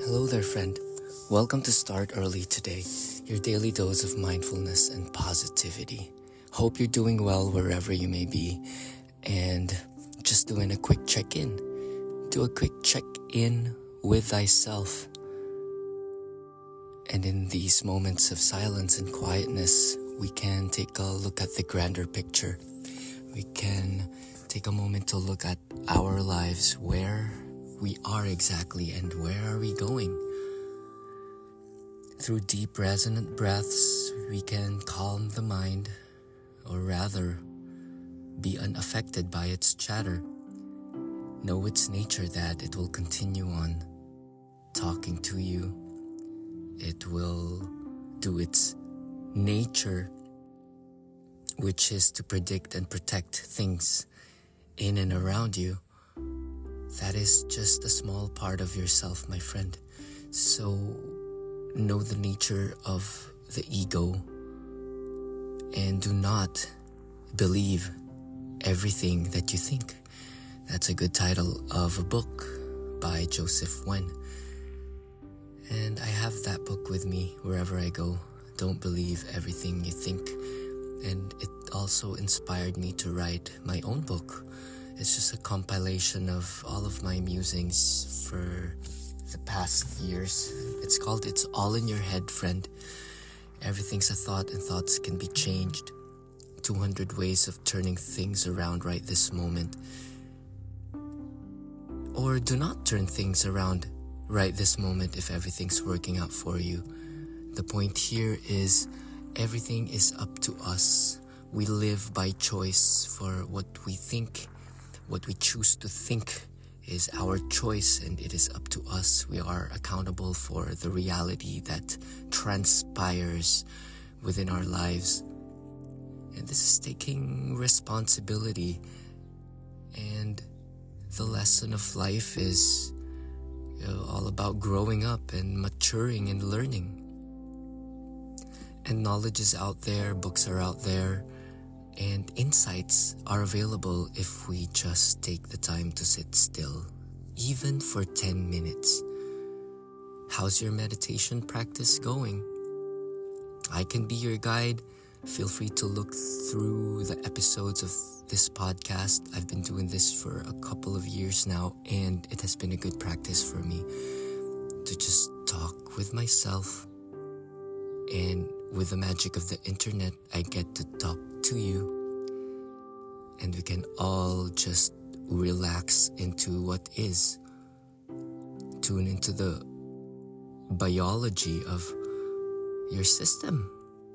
Hello there, friend. Welcome to Start Early Today, your daily dose of mindfulness and positivity. Hope you're doing well wherever you may be. And just doing a quick check-in. Do a quick check-in with thyself. And in these moments of silence and quietness, we can take a look at the grander picture. We can take a moment to look at our lives, where we are exactly and where are we going. Through deep resonant breaths, we can calm the mind, or rather, be unaffected by its chatter. Know its nature, that it will continue on talking to you. It will do its nature, which is to predict and protect things in and around you. That is just a small part of yourself, my friend. So know the nature of the ego and do not believe everything that you think. That's a good title of a book by Joseph Wen. And I have that book with me wherever I go. Don't believe everything you think. And it also inspired me to write my own book. It's just a compilation of all of my musings for the past years. It's called It's All in Your Head, Friend. Everything's a thought and thoughts can be changed. 200 ways of turning things around right this moment. Or do not turn things around right this moment if everything's working out for you. The point here is everything is up to us. We live by choice. For what we think, what we choose to think is our choice, and it is up to us. We are accountable for the reality that transpires within our lives. And this is taking responsibility. And the lesson of life is all about growing up and maturing and learning. And knowledge is out there, books are out there, and insights are available if we just take the time to sit still, even for 10 minutes. How's your meditation practice going? I can be your guide. Feel free to look through the episodes of this podcast. I've been doing this for a couple of years now, and it has been a good practice for me to just talk with myself. And with the magic of the internet, I get to talk to you, and we can all just relax into what is. Tune into the biology of your system.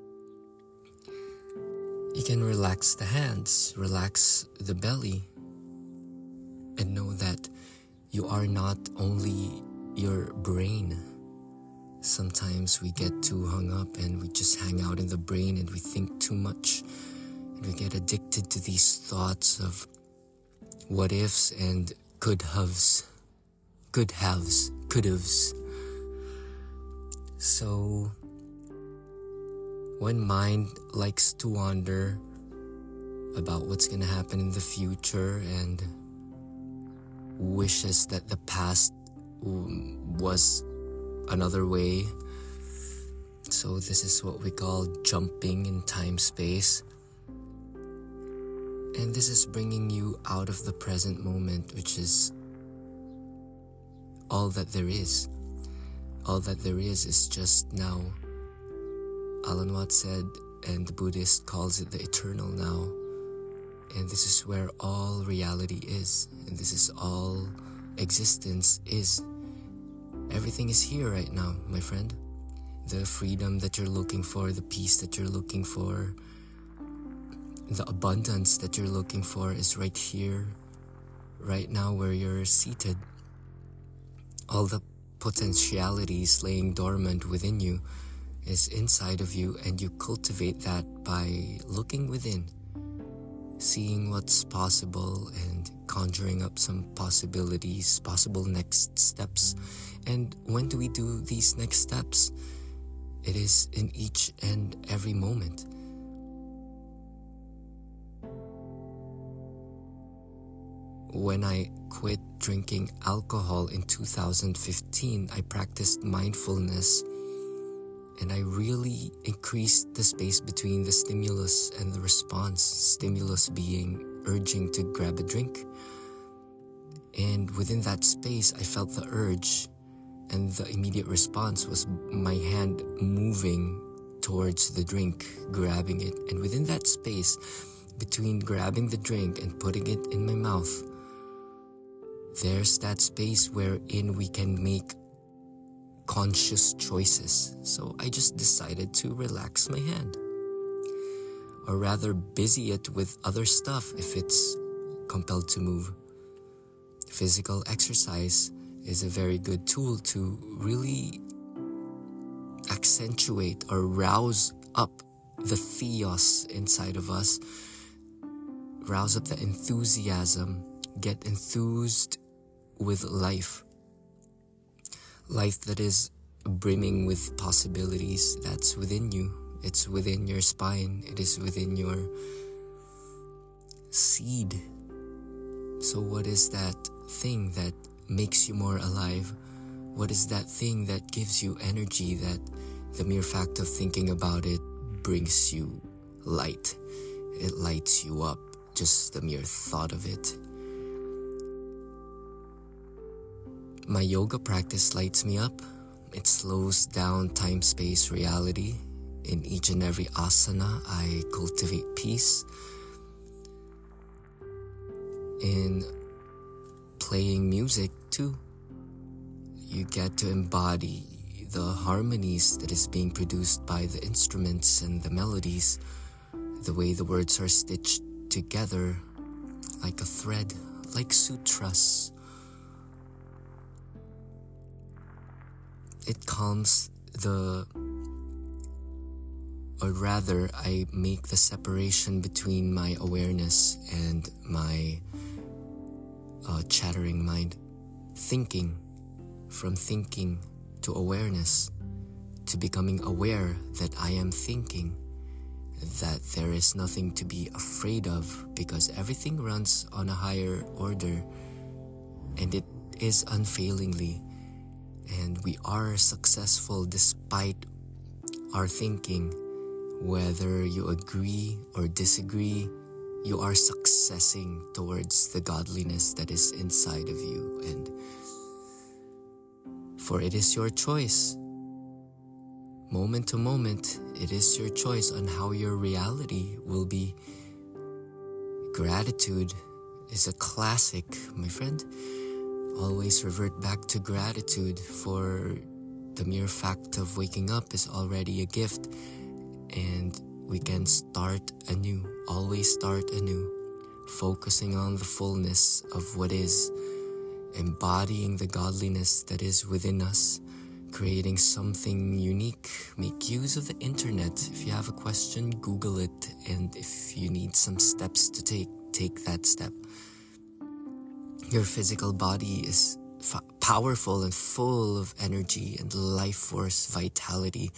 You can relax the hands, relax the belly, and know that you are not only your brain. Sometimes we get too hung up and we just hang out in the brain and we think too much. And we get addicted to these thoughts of what ifs and could haves. So when mind likes to wander about what's gonna happen in the future and wishes that the past was another way. So this is what we call jumping in time-space. And this is bringing you out of the present moment, which is all that there is. All that there is just now. Alan Watts said, and the Buddhist calls it the eternal now. And this is where all reality is. And this is all existence is. Everything is here right now, my friend. The freedom that you're looking for, the peace that you're looking for, the abundance that you're looking for is right here, right now where you're seated. All the potentialities laying dormant within you is inside of you, and you cultivate that by looking within, seeing what's possible and conjuring up some possibilities, possible next steps. And when do we do these next steps? It is in each and every moment. when I quit drinking alcohol in 2015, I practiced mindfulness, and I really increased the space between the stimulus and the response. Stimulus being urging to grab a drink. And within that space, I felt the urge, and the immediate response was my hand moving towards the drink, grabbing it. And within that space, between grabbing the drink and putting it in my mouth, there's that space wherein we can make conscious choices. So I just decided to relax my hand, or rather busy it with other stuff if it's compelled to move. Physical exercise is a very good tool to really accentuate or rouse up the theos inside of us, rouse up the enthusiasm, get enthused with life that is brimming with possibilities. That's within you. It's within your spine. It is within your seed. So what is that thing that makes you more alive? What is that thing that gives you energy, that the mere fact of thinking about it brings you light? It lights you up, just the mere thought of it. My yoga practice lights me up. It slows down time-space reality. In each and every asana, I cultivate peace. In playing music too, you get to embody the harmonies that is being produced by the instruments and the melodies, the way the words are stitched together like a thread, like sutras. It calms or rather, I make the separation between my awareness and my chattering mind. From thinking to awareness, to becoming aware that I am thinking, that there is nothing to be afraid of, because everything runs on a higher order, and it is unfailingly, and we are successful despite our thinking. Whether you agree or disagree, you are successing towards the godliness that is inside of you. And for it is your choice. Moment to moment, it is your choice on how your reality will be. Gratitude is a classic, my friend. Always revert back to gratitude, for the mere fact of waking up is already a gift. And we can start anew, always start anew, focusing on the fullness of what is, embodying the godliness that is within us, creating something unique. Make use of the internet. If you have a question, Google it, and if you need some steps to take that step. Your physical body is powerful and full of energy and life force, vitality.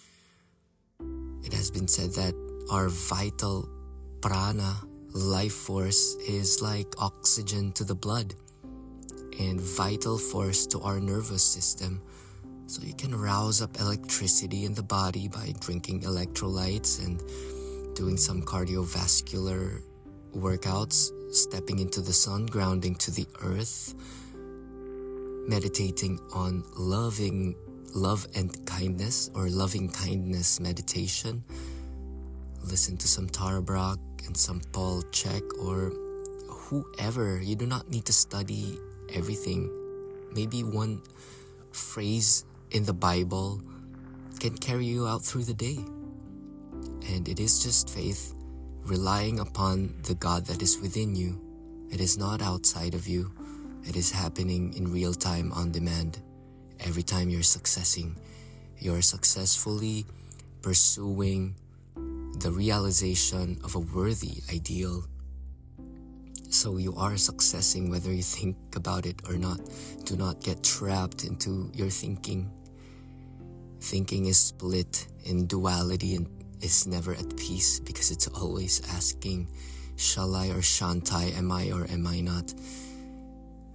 It has been said that our vital prana, life force, is like oxygen to the blood and vital force to our nervous system. So you can rouse up electricity in the body by drinking electrolytes and doing some cardiovascular workouts, stepping into the sun, grounding to the earth, meditating on love and kindness, or loving kindness meditation. Listen to some Tara Brach and some Paul Chek or whoever. You do not need to study everything. Maybe one phrase in the Bible can carry you out through the day. And it is just faith, relying upon the God that is within you. It is not outside of you. It is happening in real time, on demand. Every time you're successfully pursuing the realization of a worthy ideal. So you are successing whether you think about it or not. Do not get trapped into your thinking. Thinking is split in duality and is never at peace, because it's always asking, shall I or shan't I, am I or am I not?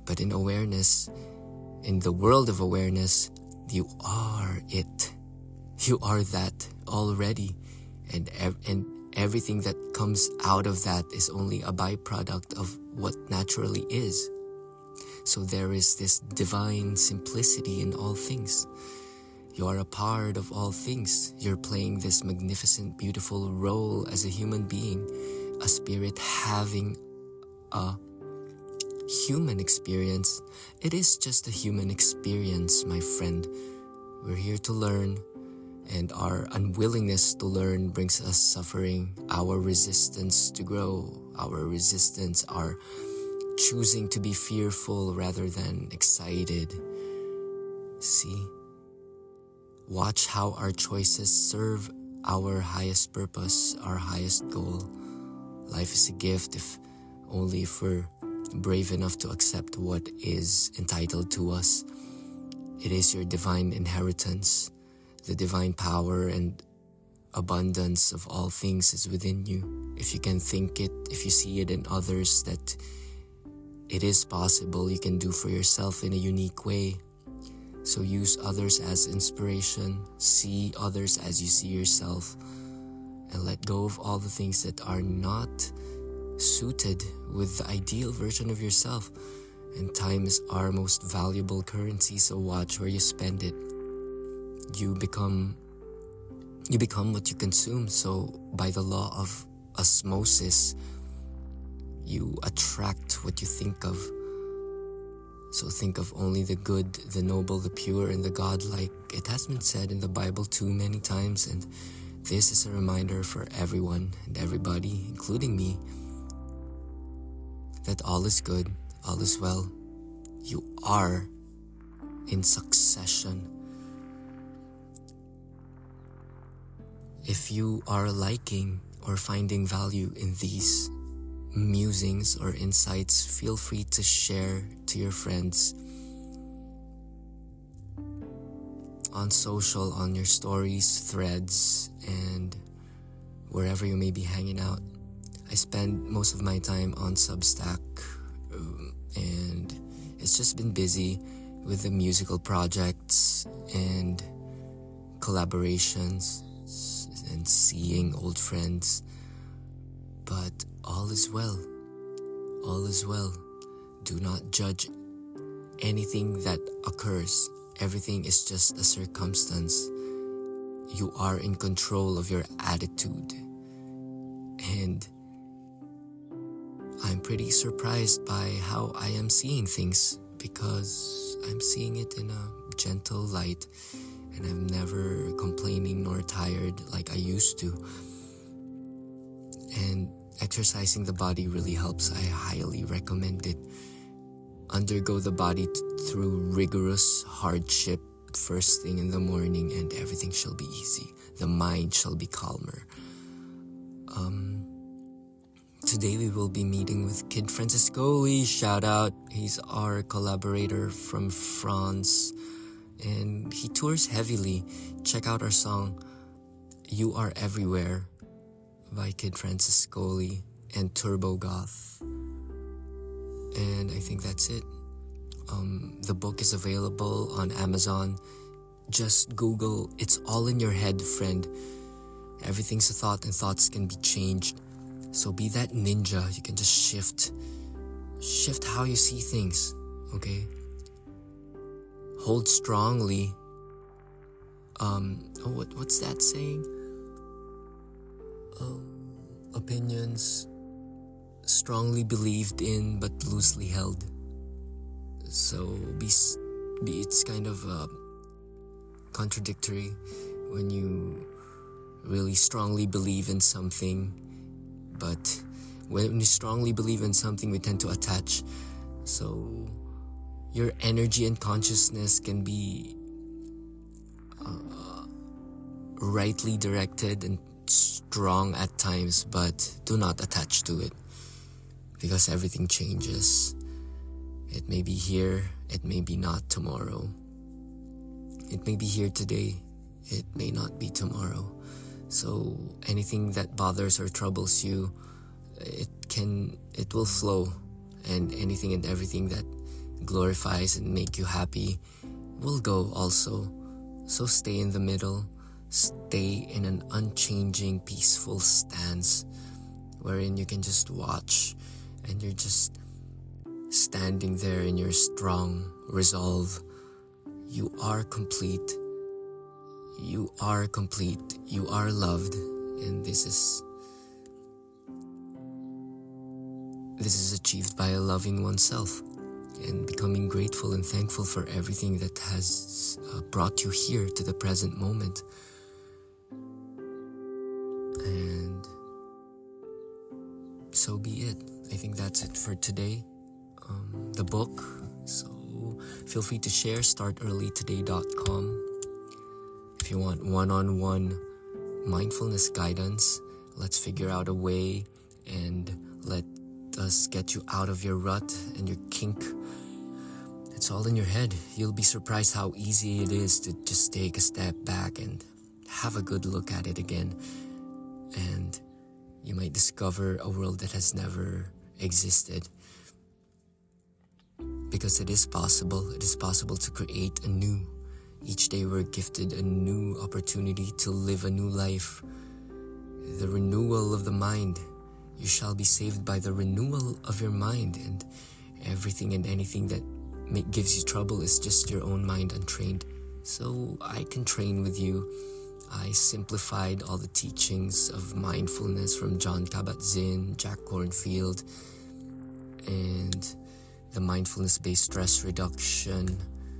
But in awareness, in the world of awareness, you are it. You are that already. And everything that comes out of that is only a byproduct of what naturally is. So there is this divine simplicity in all things. You are a part of all things. You're playing this magnificent, beautiful role as a human being, a spirit having a human experience. It is just a human experience, my friend. We're here to learn, and our unwillingness to learn brings us suffering. Our resistance to grow, our resistance, our choosing to be fearful rather than excited. See? Watch how our choices serve our highest purpose, our highest goal. Life is a gift if only if we're brave enough to accept what is entitled to us. It is your divine inheritance. The divine power and abundance of all things is within you. If you can think it, if you see it in others, that it is possible, you can do for yourself in a unique way. So use others as inspiration, see others as you see yourself, and let go of all the things that are not suited with the ideal version of yourself. And time is our most valuable currency, so watch where you spend it. You become what you consume. So by the law of osmosis, you attract what you think of. So think of only the good, the noble, the pure, and the godlike. It has been said in the Bible too many times, and this is a reminder for everyone and everybody, including me, that all is good, all is well. You are in succession. If you are liking or finding value in these musings or insights, feel free to share to your friends on social, on your stories, threads, and wherever you may be hanging out. I spend most of my time on Substack, and it's just been busy with the musical projects and collaborations and seeing old friends. But all is well. All is well. Do not judge anything that occurs. Everything is just a circumstance. You are in control of your attitude. And I'm pretty surprised by how I am seeing things, because I'm seeing it in a gentle light, and I'm never complaining nor tired like I used to. And exercising the body really helps. I highly recommend it. Undergo the body through rigorous hardship first thing in the morning, and everything shall be easy. The mind shall be calmer. Today we will be meeting with Kid Francescoli. Shout out. He's our collaborator from France, and he tours heavily. Check out our song You Are Everywhere by Kid Francescoli and Turbo Goth. And I think that's it. The book is available on Amazon. Just Google It's All in Your Head, friend. Everything's a thought, and thoughts can be changed. So be that ninja. You can just shift how you see things, okay? Hold strongly. What's that saying? Opinions strongly believed in but loosely held. So it's kind of contradictory when you really strongly believe in something, but when you strongly believe in something, we tend to attach. So your energy and consciousness can be rightly directed and strong at times, but do not attach to it, because everything changes. It may be here, it may be not tomorrow. It may be here today, it may not be tomorrow. So anything that bothers or troubles you, it will flow, and anything and everything that glorifies and make you happy will go also. So stay in the middle. Stay in an unchanging, peaceful stance wherein you can just watch and you're just standing there in your strong resolve. You are complete. You are complete. You are loved. And this is achieved by loving oneself and becoming grateful and thankful for everything that has brought you here to the present moment. And so be it. I think that's it for today. The book, so feel free to share, startearlytoday.com. If you want one-on-one mindfulness guidance, let's figure out a way and let us get you out of your rut and your kink. It's all in your head. You'll be surprised how easy it is to just take a step back and have a good look at it again. And you might discover a world that has never existed. Because it is possible. It is possible to create anew. Each day we're gifted a new opportunity to live a new life. The renewal of the mind. You shall be saved by the renewal of your mind, and everything and anything that gives you trouble is just your own mind untrained. So I can train with you. I simplified all the teachings of mindfulness from Jon Kabat-Zinn, Jack Kornfield, and the mindfulness-based stress reduction.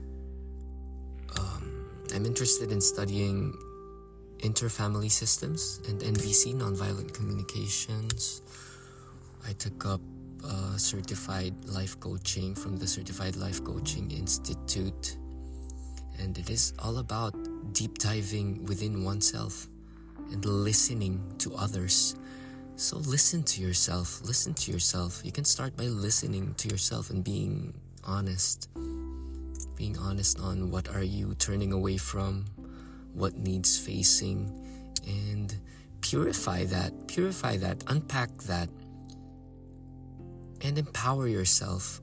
I'm interested in studying interfamily systems and NVC, nonviolent communications. I took up certified life coaching from the Certified Life Coaching Institute, and it is all about deep diving within oneself and listening to others. So listen to yourself. You can start by listening to yourself and being honest on what are you turning away from, what needs facing, and purify that, unpack that, and empower yourself,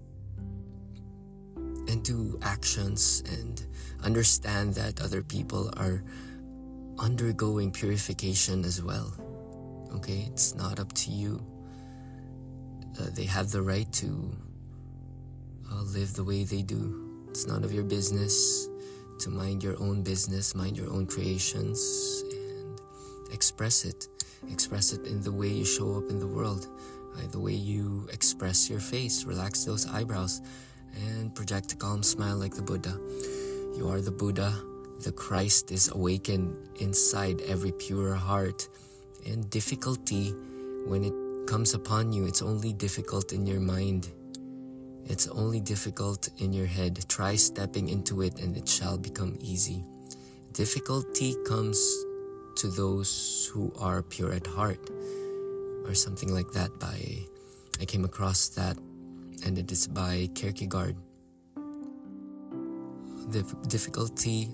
and do actions, and understand that other people are undergoing purification as well. Okay, it's not up to you. They have the right to live the way they do. It's none of your business to mind your own business, mind your own creations, and express it. Express it in the way you show up in the world, the way you express your face. Relax those eyebrows and project a calm smile like the Buddha. You are the Buddha. The Christ is awakened inside every pure heart. And difficulty, when it comes upon you, it's only difficult in your mind. It's only difficult in your head. Try stepping into it and it shall become easy. Difficulty comes to those who are pure at heart, or something like that. I came across that, and it is by Kierkegaard. The difficulty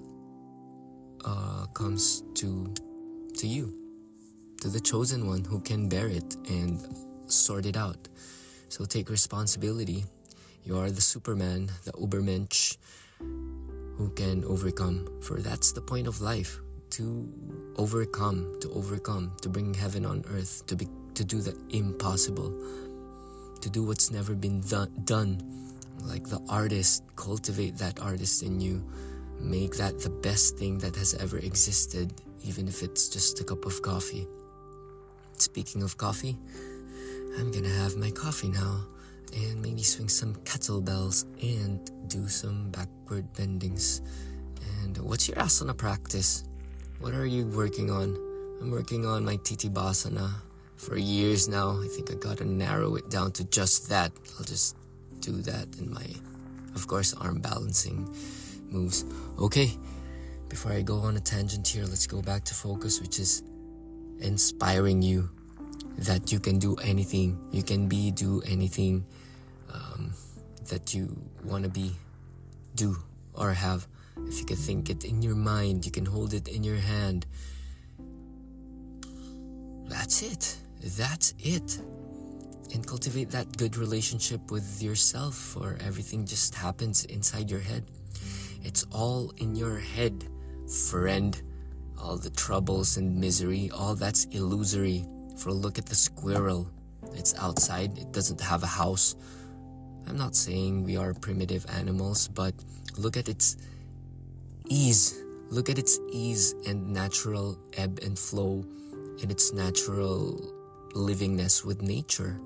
comes to you, to the chosen one who can bear it and sort it out. So take responsibility. You are the Superman, the Ubermensch, who can overcome. For that's the point of life, to overcome, to bring heaven on earth, to do the impossible, to do what's never been done. Like the artist, cultivate that artist in you. Make that the best thing that has ever existed, even if it's just a cup of coffee. Speaking of coffee, I'm gonna have my coffee now, and maybe swing some kettlebells and do some backward bendings. And what's your asana practice? What are you working on? I'm working on my Titibhasana for years now. I think I gotta narrow it down to just that. I'll just do that in my, of course, arm balancing moves. Okay, before I go on a tangent here, let's go back to focus, which is inspiring you that you can do anything. You can do anything that you want to be, do, or have. If you can think it in your mind, you can hold it in your hand. That's it. and cultivate that good relationship with yourself, or everything just happens inside your head. It's all in your head, friend. All the troubles and misery, all that's illusory. For look at the squirrel. It's outside, it doesn't have a house. I'm not saying we are primitive animals, but look at its ease. Look at its ease and natural ebb and flow, and its natural livingness with nature.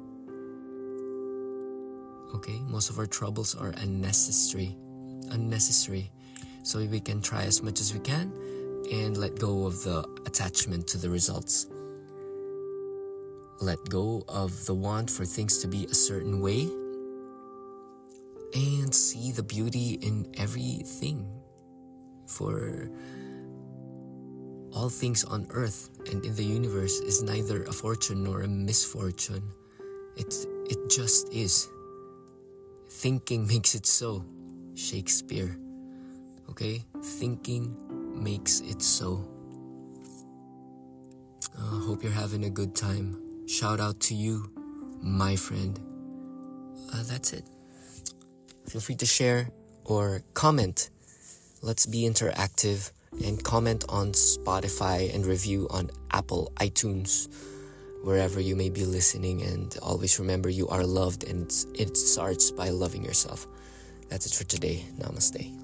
Okay, most of our troubles are unnecessary. So we can try as much as we can and let go of the attachment to the results. Let go of the want for things to be a certain way, and see the beauty in everything. For all things on earth and in the universe is neither a fortune nor a misfortune. It just is. Thinking makes it so. Shakespeare. Okay? Thinking makes it so. Hope you're having a good time. Shout out to you, my friend. That's it. Feel free to share or comment. Let's be interactive, and comment on Spotify and review on Apple iTunes, wherever you may be listening. And always remember, you are loved, and it starts by loving yourself. That's it for today. Namaste.